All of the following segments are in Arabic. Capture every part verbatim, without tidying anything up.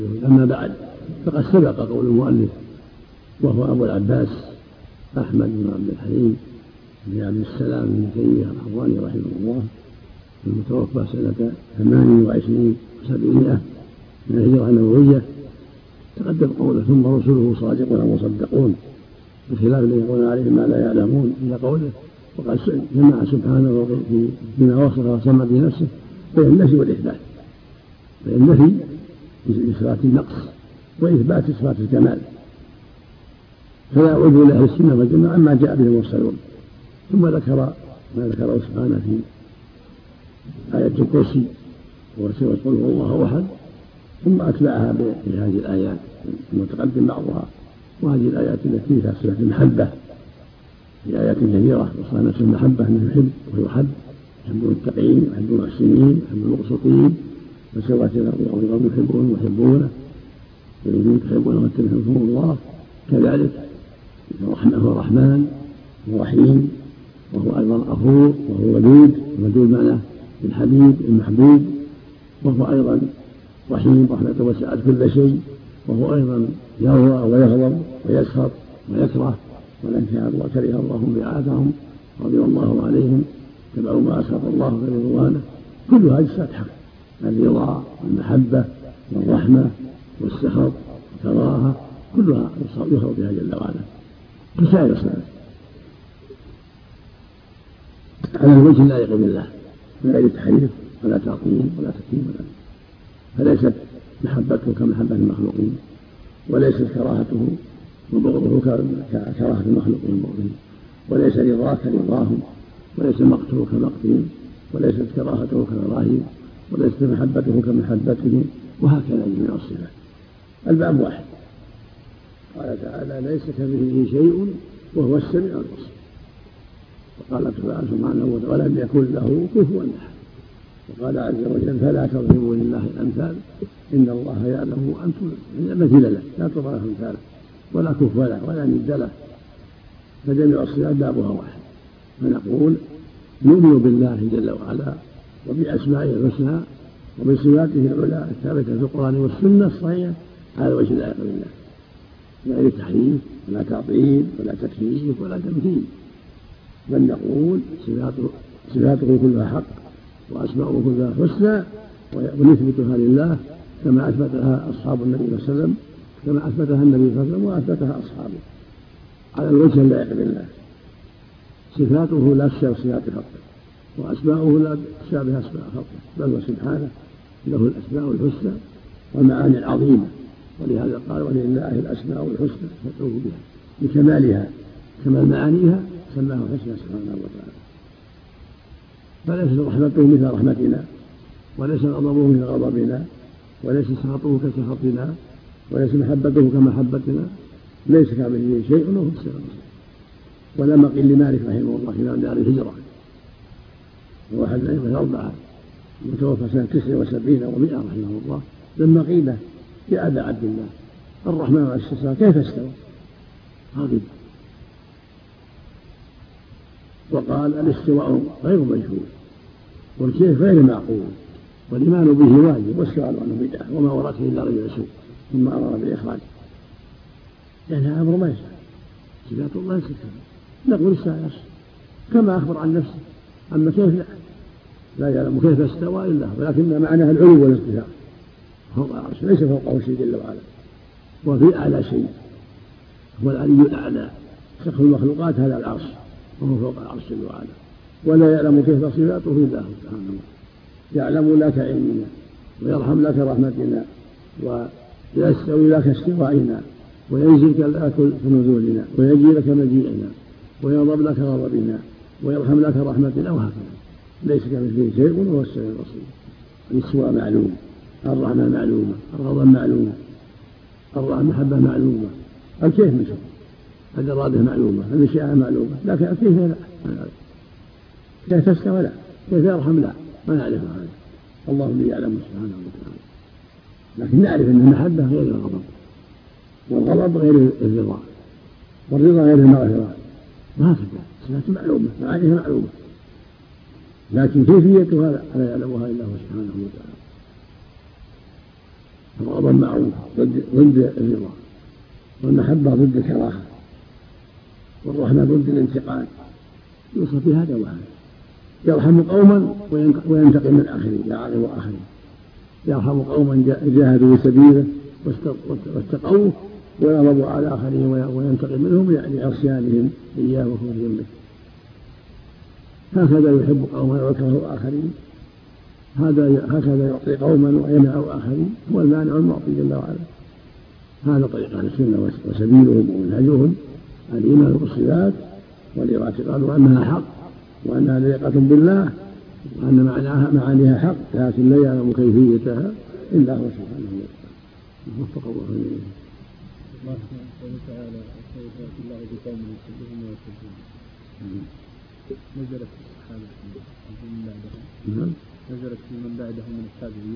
أما بعد فقد سبق قول المؤلف وهو أبو العباس أحمد بن عبد الحليم بن عبد السلام بن تيمية الحراني رحمه الله المتوفى سنة ثمان وعشرين وسبعمائة من الهجرة النبوية. تقدم قوله ثم رسله صادقون مصدقون بخلاف الذين يقولون عليهم ما لا يعلمون إلى قوله وقد جمع سبحانه فيما وصف وسمى بنفسه بين النفي والإثبات، بين النفي بصفات النقص وإثبات صفات الكمال، فلا عذر لأهل السنة والجماعة عما جاء به المرسلون. ثم ذكر ما ذكره سبحانه في آية الكرسي وسورة قل هو الله أحد، ثم أتبعها بهذه الآيات المتقدم بعضها، وهذه الآيات التي فيها صفة المحبة في آيات كثيرة وصفة نفس المحبة أنه يحب ويحب، يحب المتقين ويحب المحسنين ويحب المقسطين وسوات الأرض يحبون ويحبونه ويريدون تحبونه وتحبهم الله. كذلك هو الرحمن ورحيم، وهو أيضا غفور وهو ودود، ودود معناه الحبيب المحبوب، وهو أيضا رحيم رحمته وسعت كل شيء، وهو أيضا يرضى ويغضب ويسخط ويكره، ولن الله كره الله بعاثهم رضي الله عليهم تبعوا ما أسخط الله في رضوانه. كل هذه صفات حق، الرضا والمحبة والرحمة والسخط والكراهة كلها يخلق بها جل وعلا كسائر الصفات على الوجه اللائق بالله من غير تحريف ولا تعطيل ولا تكييف ولا، فليست محبته كمحبة المخلوقين، وليست كراهته وبغضه ككراهة المخلوقين وبغضهم، وليس رضاه كرضاهم، وليس مقته كمقتهم، وليست كراهته ككراههم، وليست محبته كمحبتهم، وهكذا جميع الصفات. الباب واحد، قال تعالى ليس كمثله شيء وهو السميع البصير، وقال سبحانه ولم يكن له كفوا احد، وقال عز وجل فلا تضربوا لله الامثال ان الله يعلم وانتم مثل له لا تضربوا امثاله ولا كف له ولا ند له، فجميع الصفات بابها واحد. فنقول نؤمن بالله جل وعلا وبأسمائه الحسنى وبصفاته العلى الثابتة في القرآن والسنة الصحيحة على وجه اللائق بالله، من غير تحريف ولا تعطيل ولا تكييف ولا تمثيل، بل نقول صفاته, صفاته كلها حق وأسماؤه كلها حسنى ونثبتها لله كما أثبتها أصحاب النبي صلى الله عليه وسلم، كما أثبتها النبي صلى الله عليه وسلم وأثبتها أصحابه على الوجه اللائق بالله. صفاته لا تشابه صفات خلقه، وأسماؤه لا تشابه أسماء خلقه، بل وسبحانه له الأسماء الحسنى والمعاني العظيمة، ولهذا قال ولله الأسماء الحسنى فادعوه بها لكمالها كمال معانيها سماه الحسنى سبحانه وتعالى. فليس رحمته مثل رحمتنا، وليس غضبه مثل غضبنا، وليس سخطه كسخطنا، وليس محبته كمحبتنا، ليس كمثله شيء وهو السميع البصير. ولما قيل لمالك رحمه الله في دار الهجرة وهو أحد الأئمة الأربعة متوفى سنة تسع وسبعين ومائة رحمه الله، لما قيل يا أبا عبد الله الرحمن على السماء كيف استوى؟ غضب وقال الاستواء غير مجهول والكيف غير معقول والإيمان به واجب والسؤال عنه بدعة وما ورثه إلا رجل سوء، ثم أمر بالإخراج، لأن يعني أمر ما يسأل صفات الله يسأل نقول السائر كما أخبر عن نفسه، أما كيف لا لا يعلم كيف استوى إلا هو، ولكن معناها العلو والارتفاع فوق العرش ليس فوقه شيء جل وعلا، وفي أعلى شيء هو العلي الأعلى، سقف المخلوقات هذا العرش وهو فوق العرش جل وعلا، ولا يعلم كيف صفاته إلا هو سبحانه. يعلم لا كعلمنا ويرحم لا كرحمتنا ويستوي لا كاستوائنا وينزل لا كنزولنا ويجي لك مجيئنا ويغضب لك غضبنا ويرحم لك رحمتنا، وهكذا ليس كمثله شيء وهو السميع البصير. الاستواء معلوم، الرحمة معلومة، الغضب معلومة، المحبة معلومة، الكيف مشهور، الإرادة معلومة، المشيئة معلومة، لكن كيف لا كيف تستوى لا كيف يرحم لا ما نعرف هذا، الله الذي يعلم سبحانه وتعالى، لكن نعرف أن المحبة غير الغضب والغضب غير الرضا والرضا غير المغفرة، وهكذا صفات معلومة معانيها معلومة، لكن كيفيتها لا يعلمها إلا هو سبحانه وتعالى. الغضب معروف ضد ضد الرضا، والمحبة ضد الكراهة، والرحمة ضد الانتقام، يوصف بهذا وهذا. يرحم قوما وينتقم من آخرين، يعاقب آخرين. يرحم قوما جاهدوا في سبيله واتقوه، ويغضب على آخرين وينتقم منهم لعصيانهم إياه وكفرهم به. هكذا يحب قوما ويكره آخرين، هذا هكذا يعطي قوما ويمنع آخرين، هو المانع المعطي جل وعلا. هذا طريق أهل السنة وسبيلهم ومنهجهم الإيمان بالصفات والاعتقاد أنها حق وأنها ليقة بالله وأن معناها معانيها حق، لكن لا يعلم كيفيتها إلا هو سبحانه وتعالى. وفق الله إليه. الله تعالى سيأتي الله بقوم يحبهم ويحبون. نزلت في الصحابة من بعدهم، نزلت في من بعدهم من التابعين.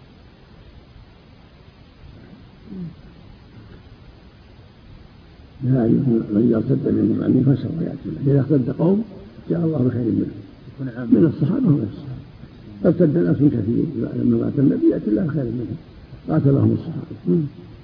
لا من يرتد منهم عن يفسر ويأتي إذا ارتد قوم جاء الله بخير منهم من الصحابة ومن الصحابة. ارتد ناس كثير لما مات النبي يأتي الله خير منهم، قاتلهم الصحابة.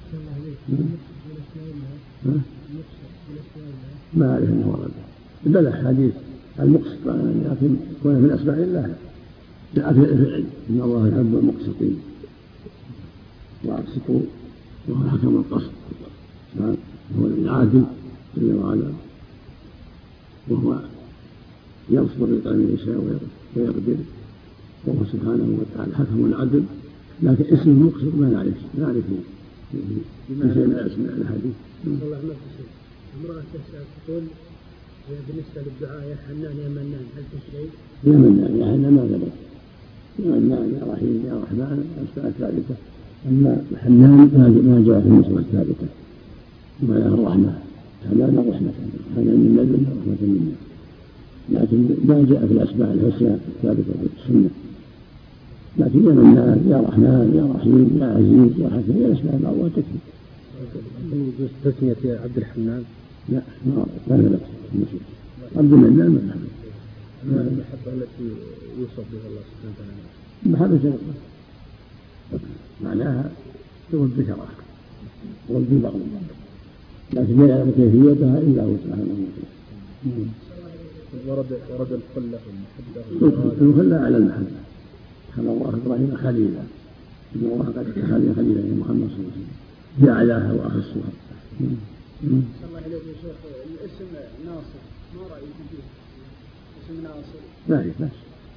ما أعرف أنه ورد بل حديث المقسط، لكن يكون من أسماء الله جاء في العلم إن الله يحب المقسطين وأقسطوا وهو حكم القسط، هو العادل جل وعلا، وهو يبسط الرزق من يشاء ويقدر، وهو سبحانه وتعالى حكم العدل. لكن اسم المقسط ما نعرف نعرف في شيء من أسماء الحديث. امرأة تسأل تقول بالنسبة للدعاء يا حنان يا منان، هل في شيء؟ يا منان يا حنان ما ثبت، يا منان يا رحيم يا رحمن أسماء ثابتة، أما حنان ما جاء في النصوص الثابتة. ولا الرحمة حنان رحمة حنان من لدن رحمة منا، لكن ما جاء في الأسماء الحسنى الثابتة في السنة. لكن يا منان يا رحمن يا رحيم يا عزيز يا حكيم يا أسماء الله تكفي. يجوز تسمية عبد الحنان؟ لا ما ثبت عبد المنان ما ثبت. ما المحبة التي يوصف بها الله سبحانه وتعالى؟ محبة الله معناها تود بكراهة تود ببغض، لكن لا يعلم كيفيتها إلا هو سبحانه وتعالى. ورد ورد الخلة والمحبة. الخلة على المحبة، كان الله إبراهيم خليلا، إن الله قد اتخذ خليلا يا محمد صلى الله عليه وسلم في أعلاها وأخصها. صلى الله عليه وسلم. شيخ الاسم ناصر ما رأيكم فيه؟ اسم ناصر لا يفاس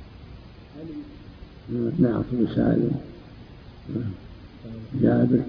ناصر سالم جابر.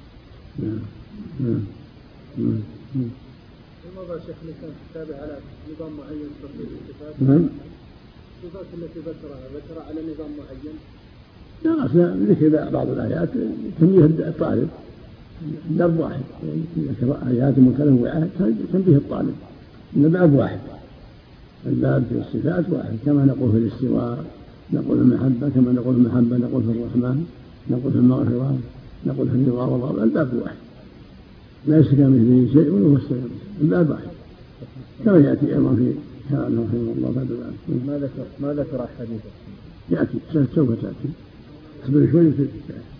الموضوع شيخ اللي كان تتابع على نظام معين في الصفات، الصفات التي ذكرها ذكرها على نظام معين. لا أصلا ذكر بعض الآيات تنبيه الطالب درب واحد، ذكر آيات متنوعة تنبيه الطالب إن باب واحد، الباب في الصفات واحد، كما نقول في الاستواء نقول في المحبة، كما نقول في المحبة نقول في الرحمن، نقول في المغفرة، نقول في الرضا والغضب، الباب واحد ليس كمثله شيء وهو السميع الباب واحد، كما يأتي أيضا في كلامه رحمه الله بعد ذلك. ما ذكر ما ذكر أحاديث يأتي سوف تأتي اصبر شوي في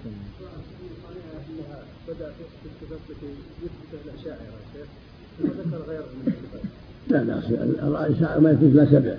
بدأ في الصفات التي يثبت الأشاعرة شيخ ذكر غير من الصفات. لا لا الأشاعرة ما يثبت لا سبع،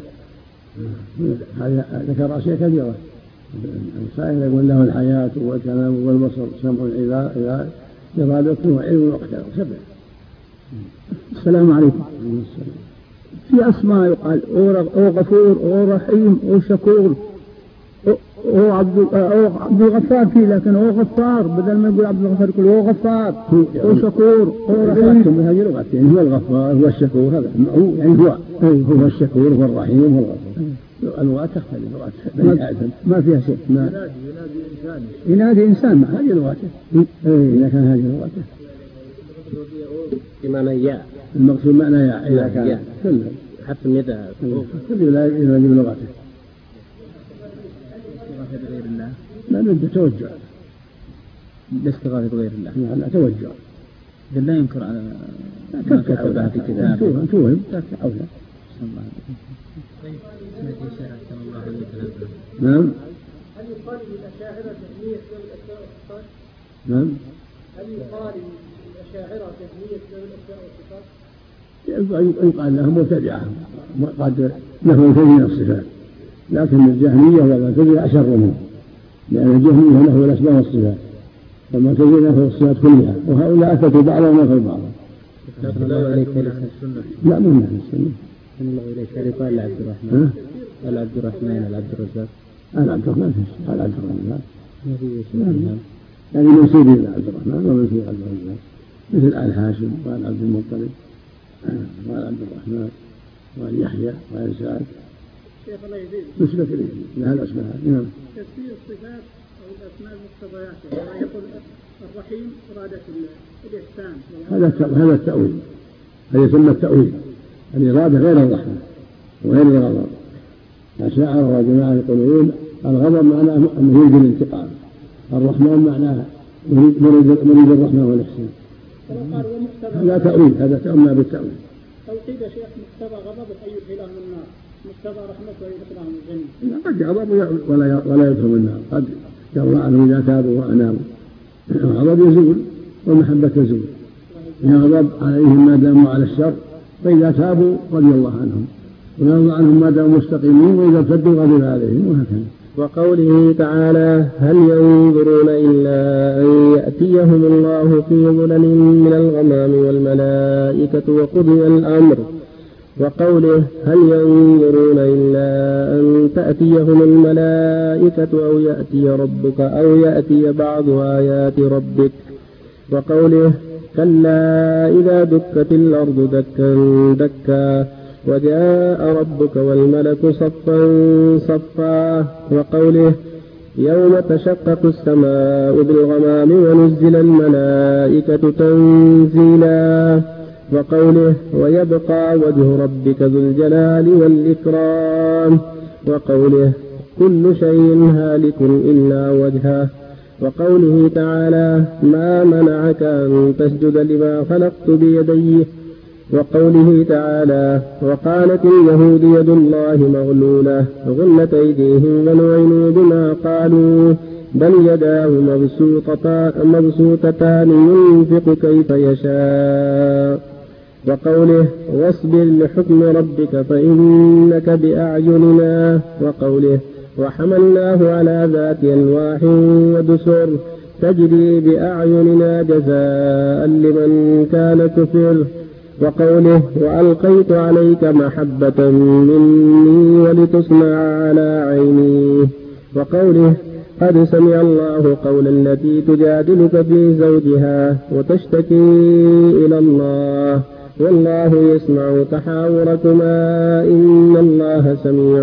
هذا ذكر أشياء كثيرة. السائل يقول له الحياة والكلام والبصر سمع إذا إرادة وعلم واختيار سبع. السلام عليكم. في أسماء يقال أو غفور أو رحيم أو شكور أو عبد أو عبد الغفار فيه، لكن أو غفار بدل ما يقول عبد الغفار يقول أو غفار أو شكور أو رحيم. هذه لغتين، هو الغفار هو الشكور، هذا هو يعني هو هو الشكور هو الرحيم هو الغفور. اللغات تختلف لغات ما فيها شيء. ما ينادي ينادي إنسان ينادي إنسان هذه لغته إذا كان هذه لغته. بمعنى يا المقصود معنى يا إذا كان كله حتى النداء كله لا ينادي بلغته. غير الله لا بد توجع لاستغاثة غير الله. لا توجع لا ينكر على ما كتبه في كتابه توهم تكفي أولى. نعم. هل يقال للأشاعرة تسمية الأسماء والصفات؟ نعم. هل يقال الأشاعرة جهمية ذوي الأسماء والصفات؟ يقال لهم مبتدعة قد لهم كثير من الصفات، لكن الجهمية والمعتزلة أشر منهم، لأن الجهمية له الأسماء والصفات والمعتزلة له الصفات كلها، وهؤلاء أثبتوا بعضهم وغير بعضهم. الله عليك السنة. لا مو من السنة. الله عليك هل يقال لعبد الرحمن العبد الرحمن العبد الرزاق العبد الرحمن قال عبد الرحمن ما في شيء يعني منسوب إلى عبد الرحمن ومنسوب عبد الرزاق، مثل آل هاشم وآل عبد المطلب وآل عبد الرحمن وآل يحيى وآل سعد نسبة إليه لها الأسماء. نعم. تفسير الصفات أو الأسماء المقتضيات كما يقول الرحيم إرادة الإحسان، هذا هذا التأويل، هذا يسمى التأويل، الإرادة غير الرحمة وغير الغضب. الأشاعرة والجماعة يقولون الغضب معناه أنه يريد الانتقام، الرحمن معناه مريد الرحمة والإحسان. هذا تأويل، هذا تأمل بالتأويل. أو قيل شيخ مقتضى غضبه أن يدخلهم النار، مقتضى رحمته أن يدخلهم الجنة. قد يغضب ولا ولا يدخل النار، قد يرضى عنهم إذا تابوا وأنابوا. الغضب يزول والمحبة تزول، يغضب عليهم ما داموا على الشر، فإذا تابوا رضي الله عنهم، ويرضى عنهم ما داموا مستقيمين، وإذا ارتدوا غضب عليهم، وهكذا. وقوله تعالى هل ينظرون إلا أن يأتيهم الله في ظلل من الغمام والملائكة وقضي الأمر. وقوله هل ينظرون إلا أن تأتيهم الملائكة أو يأتي ربك أو يأتي بعض آيات ربك. وقوله كلا إذا دكت الأرض دكا دكا وجاء ربك والملك صفا صفا. وقوله يوم تشقق السماء بالغمام ونزل الملائكة تنزيلا. وقوله ويبقى وجه ربك ذو الجلال والإكرام. وقوله كل شيء هالك إلا وجهه. وقوله تعالى ما منعك أن تسجد لما خلقت بيديه. وقوله تعالى وقالت اليهود يد الله مغلولة غلت أيديهم ولعنوا بما قالوا بل يداه مبسوطتان ينفق كيف يشاء. وقوله واصبر لحكم ربك فإنك بأعيننا. وقوله وحملناه على ذات ألواح ودسر تجري بأعيننا جزاء لمن كان كفر. وقوله وألقيت عليك محبة مني ولتصنع على عيني. وقوله قد سمع الله قول التي تجادلك في زوجها وتشتكي إلى الله والله يسمع تحاوركما إن الله سميع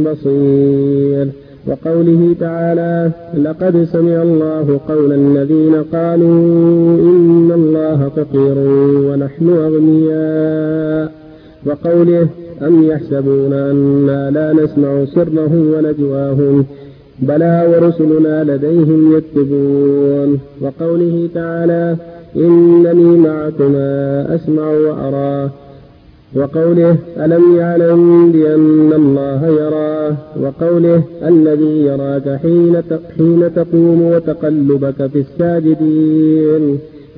بصير. وقوله تعالى لقد سمع الله قول الذين قالوا إن الله فقير ونحن أغنياء. وقوله أم يحسبون أنا لا نسمع سرهم ونجواهم بلى ورسلنا لديهم يكتبون. وقوله تعالى إنني معكما أسمع وأرى. وقوله ألم يعلم بأن الله يراه. وقوله الذي يراك حين حين تقوم وتقلبك في الساجدين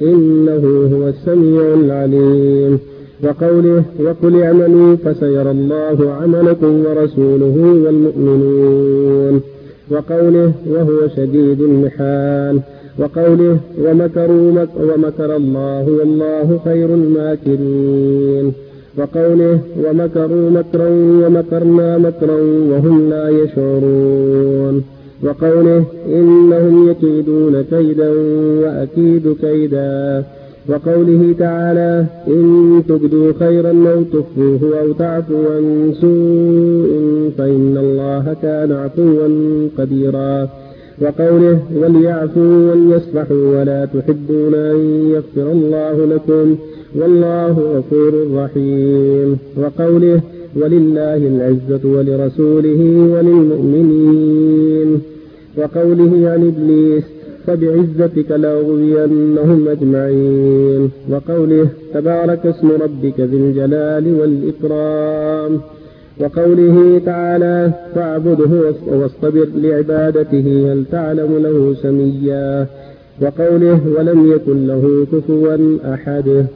إنه هو السميع العليم. وقوله وقل اعملوا فسيرى الله عملكم ورسوله والمؤمنون. وقوله وهو شديد المحال. وقوله ومكروا مك ومكر الله والله خير الماكرين. وقوله ومكروا مكرا ومكرنا مكرا وهم لا يشعرون. وقوله إنهم يكيدون كيدا وأكيد كيدا. وقوله تعالى إن تبدوا خيرا أو تخفوه أو تعفوا عن سوء فإن الله كان عفوا قديرا. وقوله وليعفوا وليصفحوا ولا تحبون أن يغفر الله لكم والله غفور رحيم. وقوله ولله العزة ولرسوله وللمؤمنين. وقوله عن إبليس فبعزتك لأغوينهم أجمعين. وقوله تبارك اسم ربك ذي الجلال والإكرام. وقوله تعالى فاعبده واصطبر لعبادته هل تعلم له سميا. وقوله ولم يكن له كفوا أحد.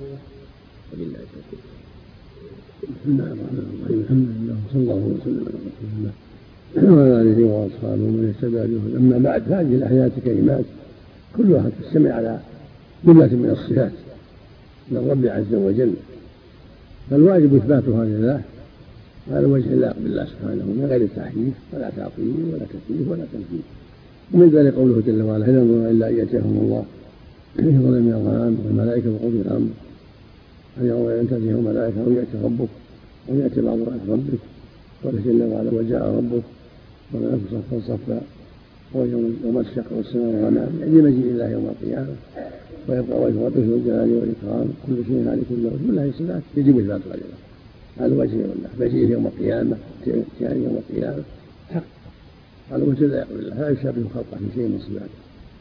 بسم الله الرحمن الرحيم الحمد لله صلى الله وسلم على رسول الله وعلى اله واصحابه ومن اهتدى بهداه. اما بعد، هذه الاحيات الكريمات كلها تشتمل على جمله من الصفات للرب عز وجل، فالواجب اثباتها لله على وجه اللائق بالله سبحانه من غير تحريف ولا تعطيل ولا تكييف ولا تمثيل. ومن ذلك قوله جل وعلا: هل ينظرون الا ان ياتيهم الله في ظلم من الغمام والملائكه وقضي الامر، هل ينظرون ان تاتيهم الملائكه او ياتي ربك أو يأتي بعض رأس ربك. قال جل وعلا: وجاء ربك والملك صفا صفا ويوم تشقق السماء والغمام، يعني مجيء الله يوم القيامة ويبقى وجه ربك ذو الجلال والإكرام كل شيء هالك له. كل هذه الصفات يجب إثباتها لله على وجه الله. مجيء يوم القيامة، اتيان يوم القيامة حق على وجه لا يقبل الله، لا يشابه خلقه في شيء من صفاته.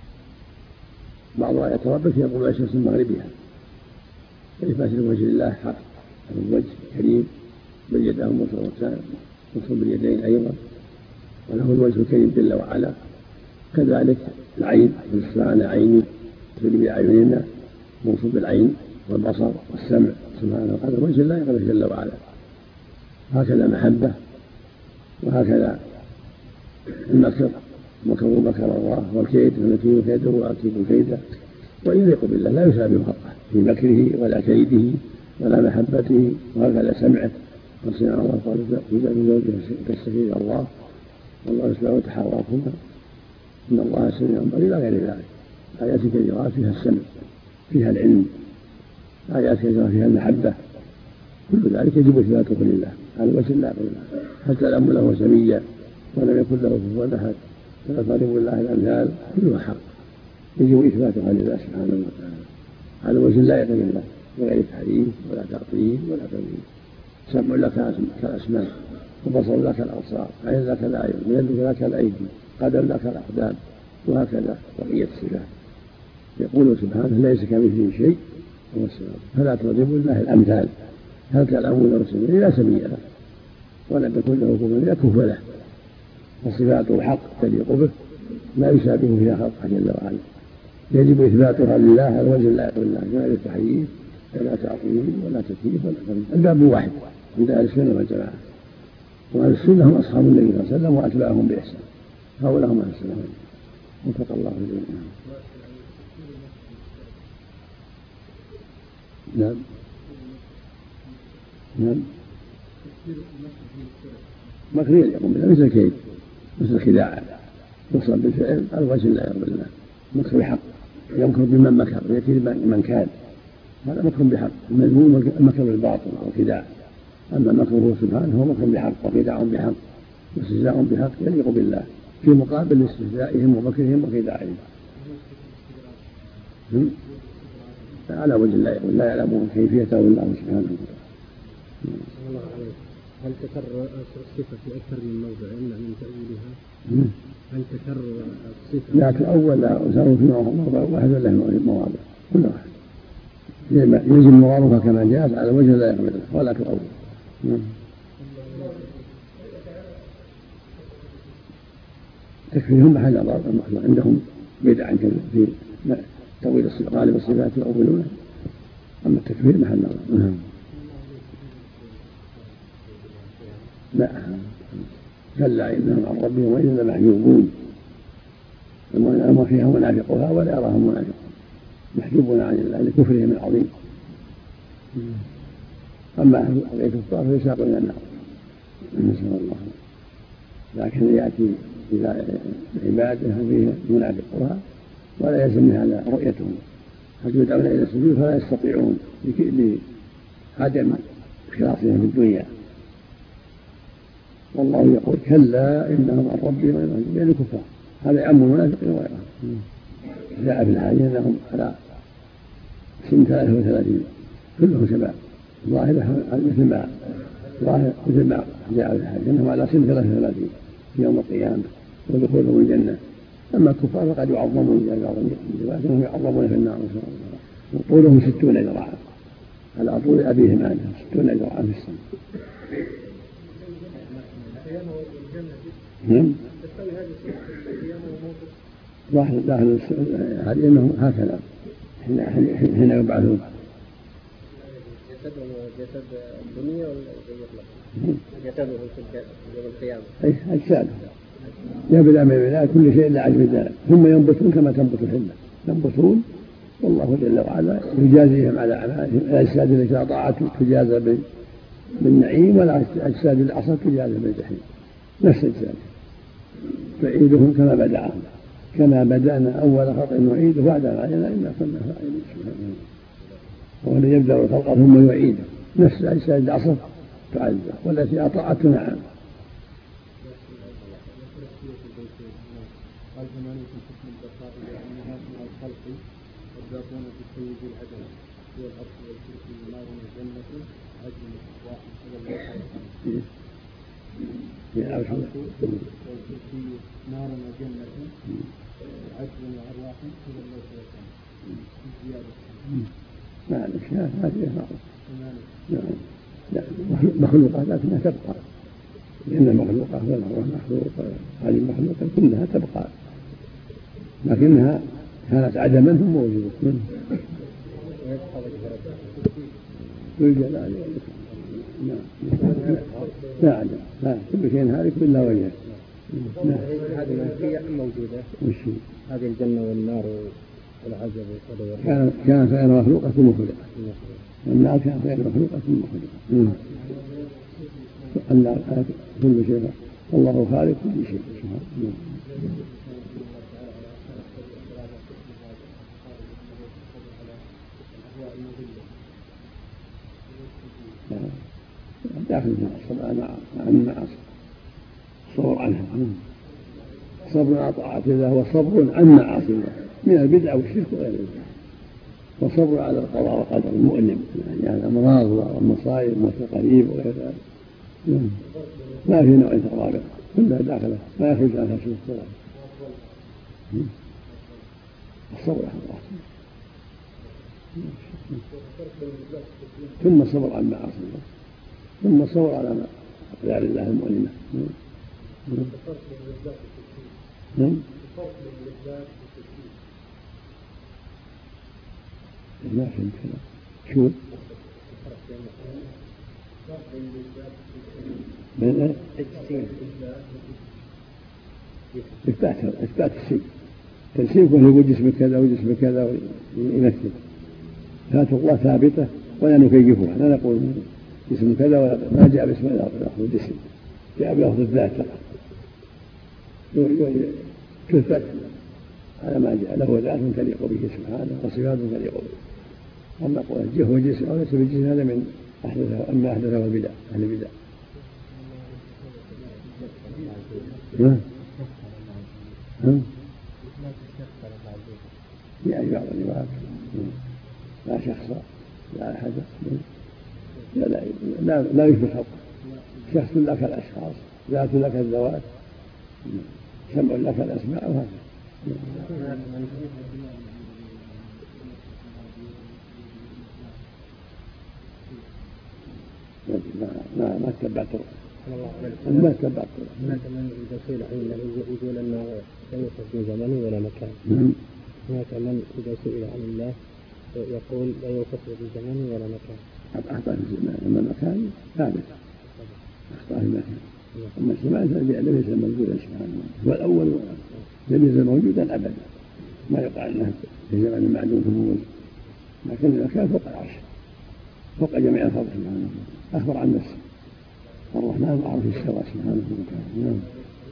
بعض آيات ربك يقول الشمس من مغربها، إثبات لوجه الله حق على الوجه الكريم بل يداه مبسوطتان مبسوط باليدين أيضا، وله الوجه الكريم جل وعلا. كذلك العين بالصفة عيني تريد بأعيننا موصوف بالعين والبصر والسمع سبحانه، هذا وجه الله يقبل جل وعلا. هكذا محبة، وهكذا المكر مكر مكر الله، والكيد فنكيد كيده وأكيد كيده، ويليق بالله لا يشابه خلقه في مكره ولا كيده ولا محبته. وهكذا سمعه قد سمع الله قال في ذات زوجه تستشير الله والله يسمع تحاوركما ان الله سميع بصير الى غير ذلك. آيات كثيرة فيها السمع، فيها العلم، آيات كثيرة فيها المحبة، كل ذلك يجب إثباته لله على وجه لا بالله. حتى الأم له سميا ولم يكن له كفوا أحد، فلا تضرب الله الأمثال، كلها حق يجب إثباتها لله سبحانه وتعالى على وجه لا يقبل الله بغير تحريف ولا تعطيل ولا تمثيل. سمع لك كالأسماء، وبصر لك الأبصار، عين لك الأعين، يد لك الأيدي، قدم لك الأقدام، وهكذا بقية الصفات. يقول سبحانه: ليس كمثله شيء وهو السميع. فلا تضربوا الله الأمثال. هل تعلمون رسوله لا سميع له ولم يكن له كفوا لا كفوا له، وصفاته الحق تليق به لا يشابه فيها خلقه جل وعلا. يجب إثباتها لله على وجه لا يقبل الله غير التحريف ولا تعطيل ولا تكييف ولا تمثيل. الباب واحد عند أهل السنة والجماعة، وأهل السنة هم أصحاب النبي صلى الله عليه وسلم وأتباعهم بإحسان، هؤلاء هم أهل السنة. وفق الله جميعا. نعم نعم مكرية يقوم بها مثل الكيد مثل الخداع، يصاب بالفعل على وجه لا يقبل الله. مكر بحق، يمكر بمن مكر ويأتي بمن كان، هذا مكر بحق. المذموم المكر بالباطل أو الخداع، أما مكره سبحانه هو مكر بحق وخداع بحق واستهزاء بحق يليق بالله في مقابل استهزائهم ومكرهم وخداعهم على وجه لا يقبل، لا يعلمون كيفيته إلا الله سبحانه وتعالى. هل تكرر الصفة في أكثر من موضع يمنع من تأويلها؟ هل تكرر الصفة؟ لا تؤول، لا سواء في موضع واحد ولا في مواضع، كل واحد يجب مغارفة كما جاءت على وجه لا يقبل ولا تؤول. تكفيهم محل أضرار المخلوق، عندهم بدعا في تأويل الصفات، غالب الصفات يؤولونه، أما التكفير محل أضرار. لا كلا إنهم عن ربهم وإذا لمحجوبون، أما فيها منافقها ولا يراهم منافقون، محجوبون عن الله لكفرهم العظيم. أما غير الكفار فيساقون إلى النار نسأل الله. لكن يأتي إلى عباده فيه منافقها ولا يلزم هذا رؤيتهم، حتى يدعون إلى السجود فلا يستطيعون لعدم إخلاصهم في الدنيا. والله يقول: كلا إنهم عن ربهم لمحجوبون، يعني كفار. هذا يعم المنافقين وغيرهم. جاء في الحديث أنهم على سن ثلاثة وثلاثين كلهم شباب، ظاهر مثل ما ظاهر مثل ما جاء في الحديث أنهم على سن ثلاثة وثلاثين في يوم القيامة ودخولهم الجنة. أما الكفار فقد يعظمون في بعض الروايات أنهم يعظمون في النار وطولهم ستون ذراعا على طول أبيهم آدم، ستون ذراعا في السماء. نعم ظاهر ظاهر هذه انهم هكذا حين يبعثون. جسده جسد الدنيا ولا يطلق جسده في يوم القيامة؟ أي أجساده يبدأ من البداية كل شيء إلا عجب ذلك، ثم ينبتون كما تنبت الحلة، ينبتون والله جل وعلا يجازيهم على أعمالهم. الأجساد التي أطاعت تجازى بالنعيم، والأجساد العصا تجازى بالجحيم، نفس الأجساد. تعيدهم كما بدأهم، كما بدأنا أول خلق نعيده وعدا علينا إنا كنا فاعلين. سبحانه هو الذي يبدأ الخلق ثم يعيده، نفس الأجساد العصا تعزى والتي أطاعت نعم. قال ثمانية حكم البقاء لأنها من الخلق والباقون في السيد العدل هو الأرض والكرسي والنار والجنة عدل واحد على الله الخلق والكرسي نار وجنة عدل وأرواح إلى الله زيادة. معلش هذه مخلوقات لكنها تبقى، لأن المخلوقات والأرواح مخلوقة، هذه المخلوقات كلها تبقى لكنها كانت عدما ثم وجدت منه بالجلال والإكرام. لا عدم، لا كل شيء هالك إلا وجهه. هذه منفية موجودة، هذه الجنة والنار والعذاب كان كان خير مخلوقة ثم خلقت، والنار كان خير مخلوقة ثم خلقت. الله كل شيء، الله خالق كل شيء. داخل مع المعاصي، الصبر عنها، صبر على طاعة الله هو صبر عن معاصي الله من البدع والشرك وغير ذلك، وصبر على القضاء والقدر المؤلم يعني الأمراض والمصائب والموت القريب وغير ذلك. ما في نوع رابع، كلها داخله ما يخرج عنها شيء الصلاة. الصبر على الله ثم الصبر عن معاصي الله ثم الصبر على أقدار الله المؤلمة. نعم ما فهمت كلام شو بين إثبات إثبات الشيء، تنسيق وهو جسم كذا وجسم كذا يمثل. ذات الله ثابتة ولا نكيفها، لا نقول جسم كذا ولا ما جاء باسم لفظ الجسم، جاء بلفظ الذات فقط تثبت على ما جاء له ذات تليق به سبحانه وصفات تليق به. أما قول الجه وجسم أو ليس بالجسم هذا من أحدثه، أما أحدثه البدع أهل البدع. يعني بعض الروايات لا شخص لا أحد لا لا لا, لا يشبه خلق، شخص لك الأشخاص، ذات لك الذوات، سمع لك الأسماء وهذا. ما ما ما تبعت ما تبعت هناك من يقول عنه يقول أنه لا يوصف بزمن ولا مكان. هناك من إذا سئل عن الله يقول لا يوصف بزمن ولا مكان. أخطأ في الزمان، أما المكان ثابت، أخطأ في المكان. أما الزمان لم يزل موجودا سبحانه، هو الأول لم يزل موجودا أبدا، ما يقال أنه في زمن معدود ثم لكن المكان فوق العرش فوق جميع الخلق سبحانه، أخبر عن نفسه الرحمن أعرف السوى سبحانه وتعالى. نعم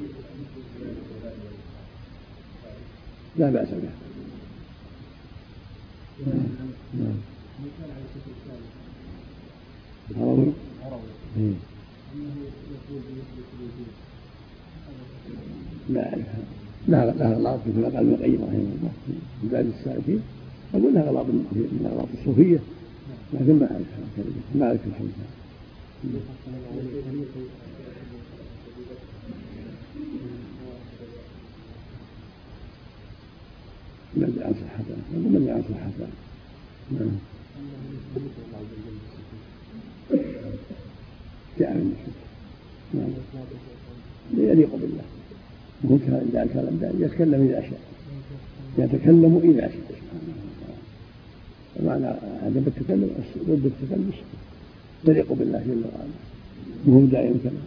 لا بأس به. نعم هروي لا لا لا غلط مثل ما قال ابن القيم رحمه الله في باب السالكين، أقول لها غلط من غلط الصوفية لكن ما أعرفها ما أعرف الحمد. ما أدري عن صحتها، أقول ما أدري عن صحتها. نعم جاء من نعم يليق بالله، ممكن إذا الكلام ده يتكلم إذا شاء يتكلم إذا شئ سبحانه وتعالى. ومعنى عدم التكلم ضد التكلم يليق بالله جل وعلا، وهو دائم كلام.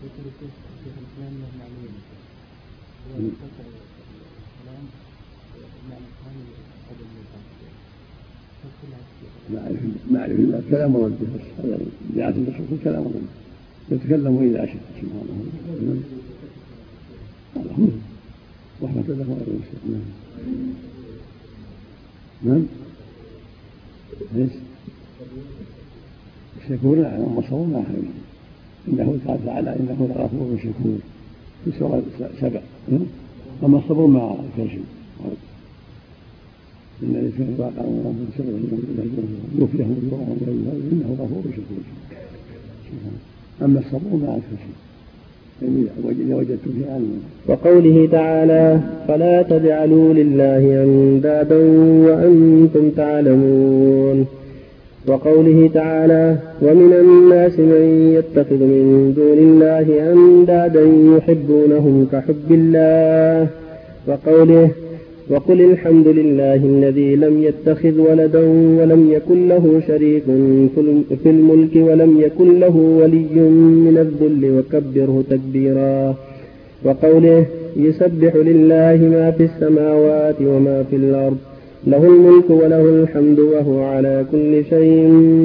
ما أعرف إلا كلام ربه، بس هذا جاءت الرسول كلام ربه يتكلم إذا أشاء سبحانه وتعالى. الله رحمة الله وبركاته. نعم. ايش؟ الشكور نعم مصور ما حرم. إنه قال تعالى إنه لغفور شكور في سورة سبع. أما الصبر مع الكرشم إن الإنسان واقع من سبع يوفيهم أجورهم إنه غفور شكور. أما الصبر مع الكرشم إذا وجدتم في علم. وقوله تعالى فلا تجعلوا لله أندادا وأنتم تعلمون. وقوله تعالى ومن الناس من يتخذ من دون الله أندادا يحبونهم كحب الله. وقوله وقل الحمد لله الذي لم يتخذ ولدا ولم يكن له شريك في الملك ولم يكن له ولي من الذل وكبره تكبيرا. وقوله يسبح لله ما في السماوات وما في الأرض له الملك وله الحمد وهو على كل شيء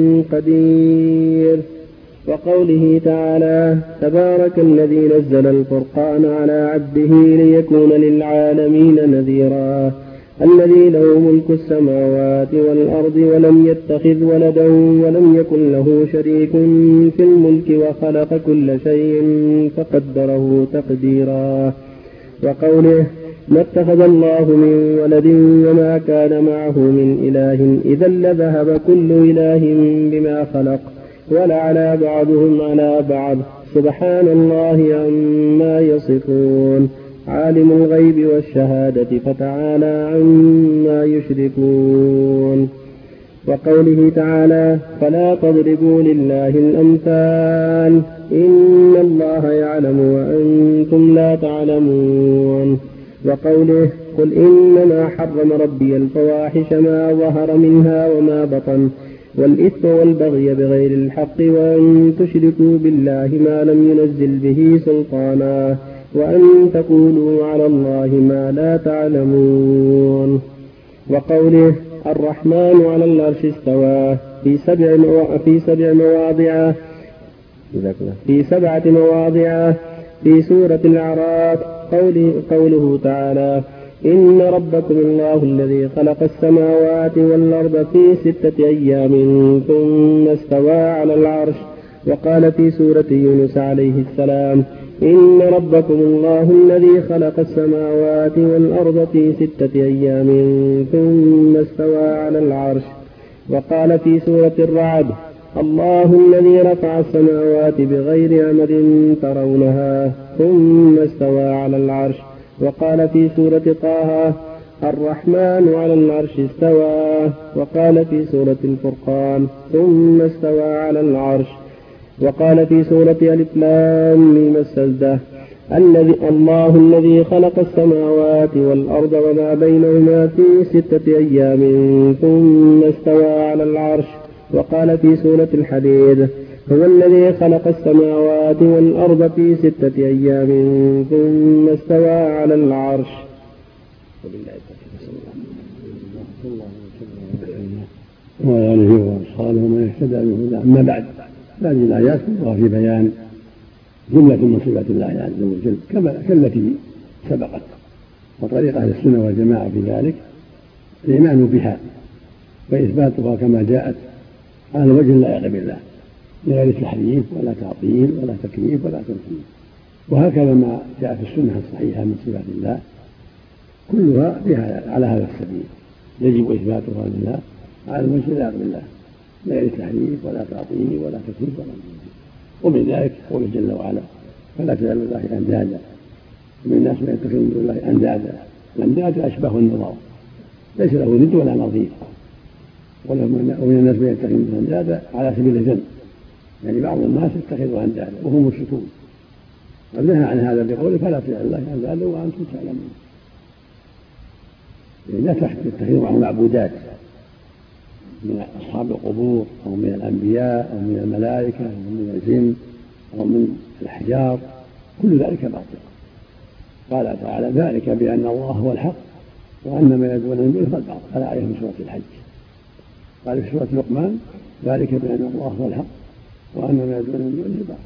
قدير. وقوله تعالى تبارك الذي نزل الفرقان على عبده ليكون للعالمين نذيرا الذي له ملك السماوات والأرض ولم يتخذ ولدا ولم يكن له شريك في الملك وخلق كل شيء فقدره تقديرا. وقوله ما اتخذ الله من ولد وما كان معه من إله إذا لذهب كل إله بما خلق ولعلى بعضهم على بعض سبحان الله عما يصفون عالم الغيب والشهادة فتعالى عما يشركون. وقوله تعالى فلا تضربوا لله الأمثال إن الله يعلم وأنتم لا تعلمون. وقوله قل إنما حرم ربي الفواحش ما ظهر منها وما بطن والإثم والبغي بغير الحق وأن تشركوا بالله ما لم ينزل به سلطانا وأن تقولوا على الله ما لا تعلمون. وقوله الرحمن على العرش استوى في سبع في سبع مواضع في سبعة مواضع في سورة الأعراف. قوله, قوله تعالى إن ربكم الله الذي خلق السماوات والأرض في ستة أيام ثم استوى على العرش. وقال في سورة يونس عليه السلام إن ربكم الله الذي خلق السماوات والأرض في ستة أيام ثم استوى على العرش. وقال في سورة الرعد الله الذي رفع السماوات بغير عمد ترونها ثم استوى على العرش. وقال في سورة طه الرحمن على العرش استوى. وقال في سورة الفرقان ثم استوى على العرش. وقال في سورة ألف لام ميم السجدة الذي الله الذي خلق السماوات والأرض وما بينهما في ستة أيام ثم استوى على العرش. وقال في سورة الحديد هو الذي خلق السماوات والأرض في ستة أيام ثم استوى على العرش. وعلى آله وأصحابه ومن اهتدى بهداه. أما بعد هذه الآيات كلها في بيان جملة من صفات الله عز وجل كالتي سبقت. وطريق أهل السنة والجماعة في ذلك الإيمان بها وإثباتها كما جاءت على وجه اللائق بالله من غير تحريف ولا تعطيل ولا تكييف ولا تمثيل. وهكذا ما جاء في السنة الصحيحة من صفات الله كلها بها على هذا السبيل يجب إثباتها لله على وجه اللائق بالله من غير تحريف ولا تعطيل ولا تكييف ولا تمثيل. ومن ذلك قوله جل وعلا فلا تجعلوا الله أندادا. ومن الناس من يتخذ من دون الله أندادا. الأنداد أشبه النظام ليس له ند ولا نظير. ومن الناس من يتخذ من أندادا على سبيل الذم، يعني بعض الناس يتخذوا أندادا وهم مشركون. ونهى عن هذا بقوله فلا تجعلوا الله أندادا وأنتم تعلمون. لا تتخذوا معه معبودات من أصحاب القبور أو من الأنبياء أو من الملائكة أو من الجن أو من الأحجار، كل ذلك باطل. قال تعالى: ذلك بأن الله هو الحق وأن ما يدعون من دونه الباطل. قال عليه في سورة الحج. قال في سورة لقمان: ذلك بأن الله هو الحق وأن ما يدعون من دونه الباطل.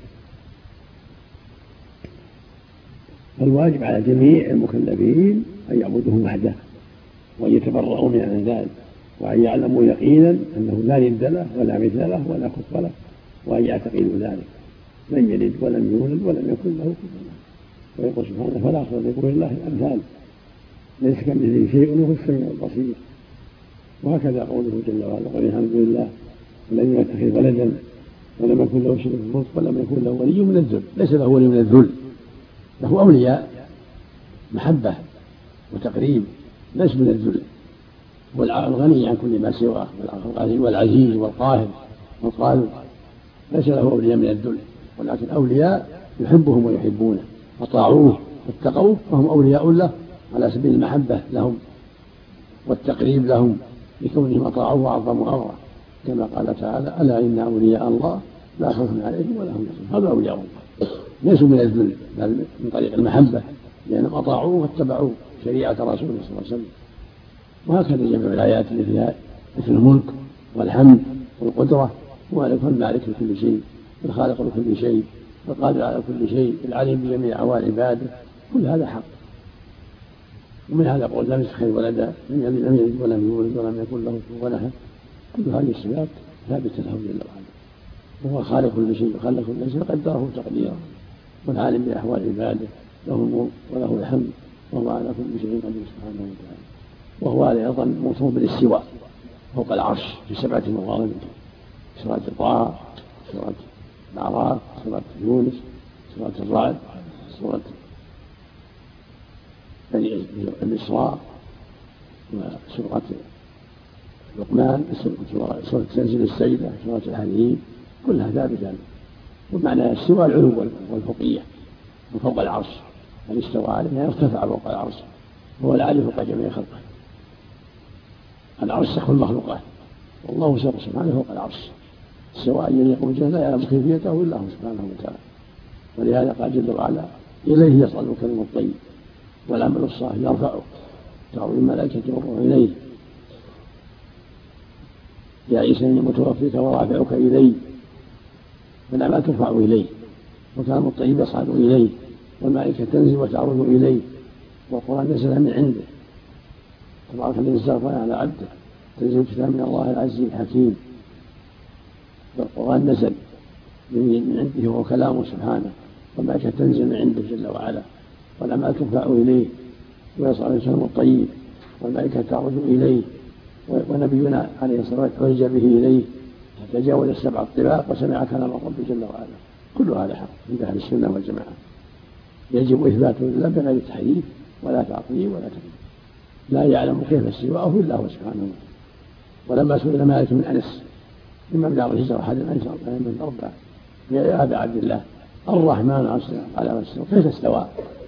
فالواجب على جميع المكلفين أن يعبدوه وحده وأن يتبرؤوا من الأنداد وأن يعلموا يقينا أنه لا ند له ولا مثل له ولا كفر له، وأن يعتقدوا ذلك: لم يلد ولم يولد ولم يكن له كفوا له. ويقول سبحانه: فلا تضربوا لله الأمثال ليس كمثله شيء وهو السميع البصير. وهكذا قوله جل وعلا: قل الحمد لله الذي لم يتخذ ولدا ولم يكن له شريك في الملك ولم يكن له ولي من الذل. ليس له ولي من الذل، له أولياء محبة وتقريب، ليس من الذل. هو الغني عن كل ما سواه والعزيز والقاهر والقادر، ليس له أولياء من الذل، ولكن أولياء يحبهم ويحبونه وطاعوه واتقوه، فهم أولياء له على سبيل المحبة لهم والتقريب لهم لكونهم أطاعوه وعظموا أمره، كما قال تعالى: ألا إن أولياء الله لا خوف عليهم ولا هم يحزنون. هذا أولياء الله ليسوا من الذل، بل من طريق المحبة، لأنهم أطاعوه واتبعوا شريعة رسوله صلى الله عليه وسلم. وهكذا جميع الآيات مثل مثل الملك والحمد والقدرة. هو المالك لكل شيء، الخالق لكل شيء، القادر على كل شيء، العليم بجميع أحوال عباده. كل هذا حق. ومن هذا قول: لم يتخذ ولدا، لم يلد ولم يولد ولم يكن له كفوا أحد. كل هذه الصفات ثابتة له جل وعلا، وهو خالق كل شيء وخلق كل شيء قدره تقديرا، والعالم بأحوال عباده، له الملك وله الحمد وهو على كل شيء قدير سبحانه وتعالى. وهو أيضا موصوف بالاستواء فوق العرش في سبعة مواضع: سورة طه، سورة الأعراف، سورة يونس، سورة الرعد، سورة الإسراء، وسورة لقمان، سورة تنزيل السجدة، سورة الحديد، كلها ثابتة. ومعنى الاستواء العلو والفوقية من فوق العرش، من استوى عليه يعني ارتفع فوق العرش، هو العالي فوق جميع خلقه. العرش سقف المخلوقات، والله سبحانه فوق العرش سواء يليق بجهه لا يعلم كيفيته الا هو سبحانه وتعالى. ولهذا قال جل وعلا: اليه يصعد الكلم الطيب والعمل الصالح يرفعه، تعرج الملائكه والروح اليه، يا عيسى اني متوفيك ورافعك الي. فالاعمال ترفع اليه، وكلام الطيب يصعد اليه، والملائكه تنزل وتعرج اليه، والقران نزل من عنده تبارك الذي نزل القرآن على عبده، تنزيل كتاب من الله العزيز الحكيم. والقرآن نزل من عنده وهو كلامه سبحانه، والملائكة تنزل من عنده جل وعلا، والأعمال ترفع إليه، ويصعد الكلم الطيب، والملائكة تعرج إليه، ونبينا عليه الصلاة والسلام عرج به إليه تجاوز السبع الطباق وسمع كلام الرب جل وعلا. كل هذا حق عند أهل السنة والجماعة، يجب إثباته لله بغير تحريف ولا تعطيل ولا تكذيب. لا يعلم كيف استواءه إلا هو سبحانه وتعالى. ولما سئل مالك من أنس إما من دار الهجرة أحد من أربعة: يا أبا عبد الله، الرحمن على السماء كيف استوى؟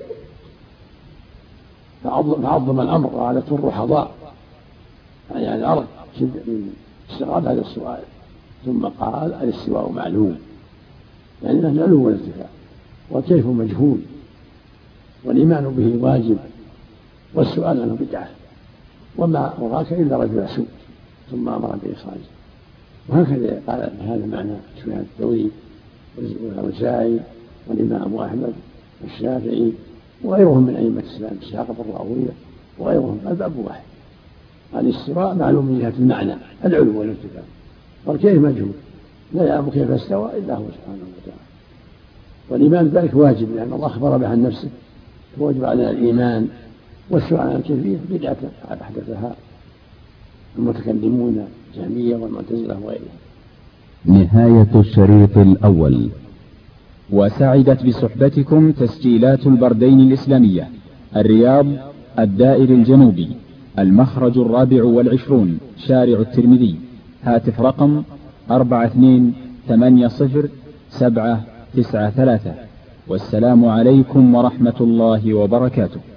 فعظم الأمر وعادته الرحضاء، يعني الأرض شد من استغراب هذا السؤال، ثم قال: الاستواء معلوم، يعني له علو والارتفاع، وكيف مجهول، والإيمان به واجب، والسؤال عنه بدعة، وما أراك إلا رجل سوء، ثم أمر بإخراجه. وهكذا قال بهذا المعنى سفيان الثوري والأوزاعي والإمام أحمد والشافعي وغيرهم من أئمة الإسلام، إسحاق بن راهويه وغيرهم. الباب واحد: الاستواء معلوم من جهة المعنى، العلو والارتفاع، والكيف مجهول، لا يعلم كيف استوى إلا هو سبحانه وتعالى. والإيمان ذلك واجب، لأن الله أخبر به عن نفسه، فوجب علينا الإيمان. والسؤال عن الكيفية بدعة أحدثها المتكلمون الجهمية والمعتزلة وغيرهم. نهاية الشريط الأول. وسعدت بصحبتكم تسجيلات البردين الإسلامية، الرياض، الدائر الجنوبي، المخرج الرابع والعشرون، شارع الترمذي، هاتف رقم أربعة اثنين ثمانية صفر سبعة تسعة ثلاثة. والسلام عليكم ورحمة الله وبركاته.